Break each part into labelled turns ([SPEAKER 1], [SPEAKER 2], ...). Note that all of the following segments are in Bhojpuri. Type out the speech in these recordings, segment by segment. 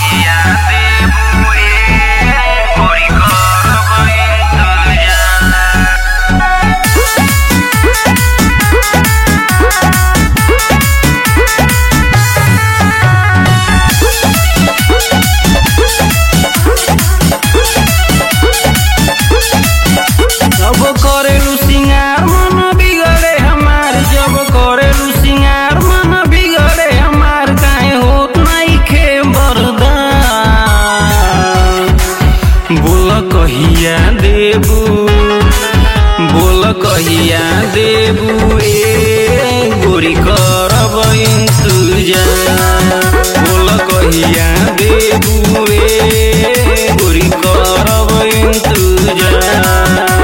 [SPEAKER 1] कहिया देबू बोल कहिया देबू गोरी करब इंतजार बोल कहिया देबू गोरी करब इंतजार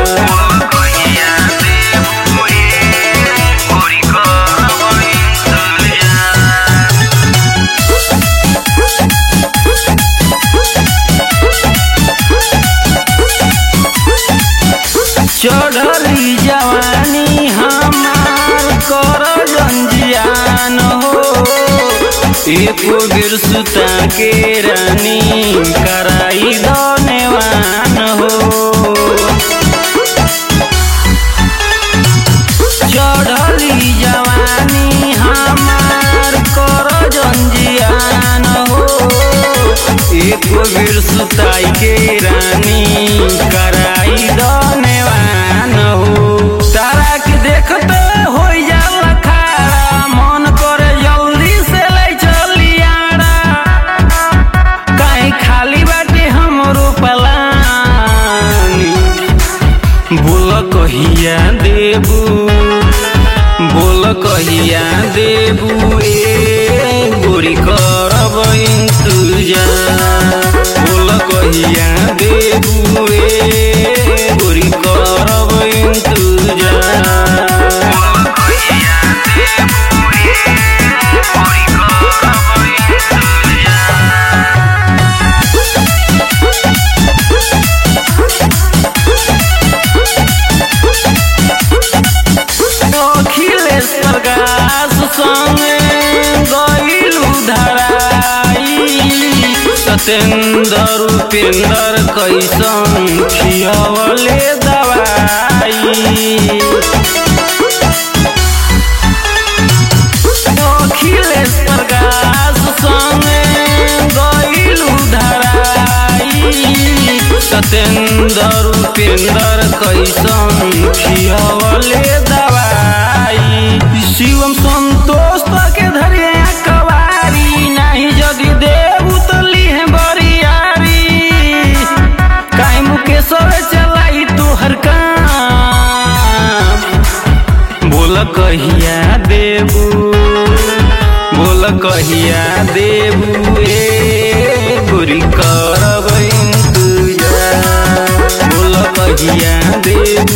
[SPEAKER 1] चढ़ली जवानी हमार कर रंजियान हो एको बेर सुता के रानी कराई दनेवान हो चढ़ली जवानी हमार कर रंजियान हो एको बेर सुताई के रानी कराई दनेवान तारा के देखते हो जाला खारा मन करे जल्दी से ले चलियारा कहीं खाली बाटे हमरो पलानी बोल कहिया देबू बोल कहिया देबू गोरी करब इंतजार बोल कहिया देबू गोरी करब इंतजार सतेंदर उपेंदर कैसन खियवले दवाई अखिलेश प्रकाश संगे गइलू धराई सतेंदर उपेंदर कैसन खियवले दवाई शिवम संतोष के धरिया कवारी नहीं जदि देबू तो लीहे बरियारी काहे मुकेशव चलाई तोहर काम बोल कहिया देबू बोल कहिया देबू गोरी करब इंतजार बोल कहिया देबू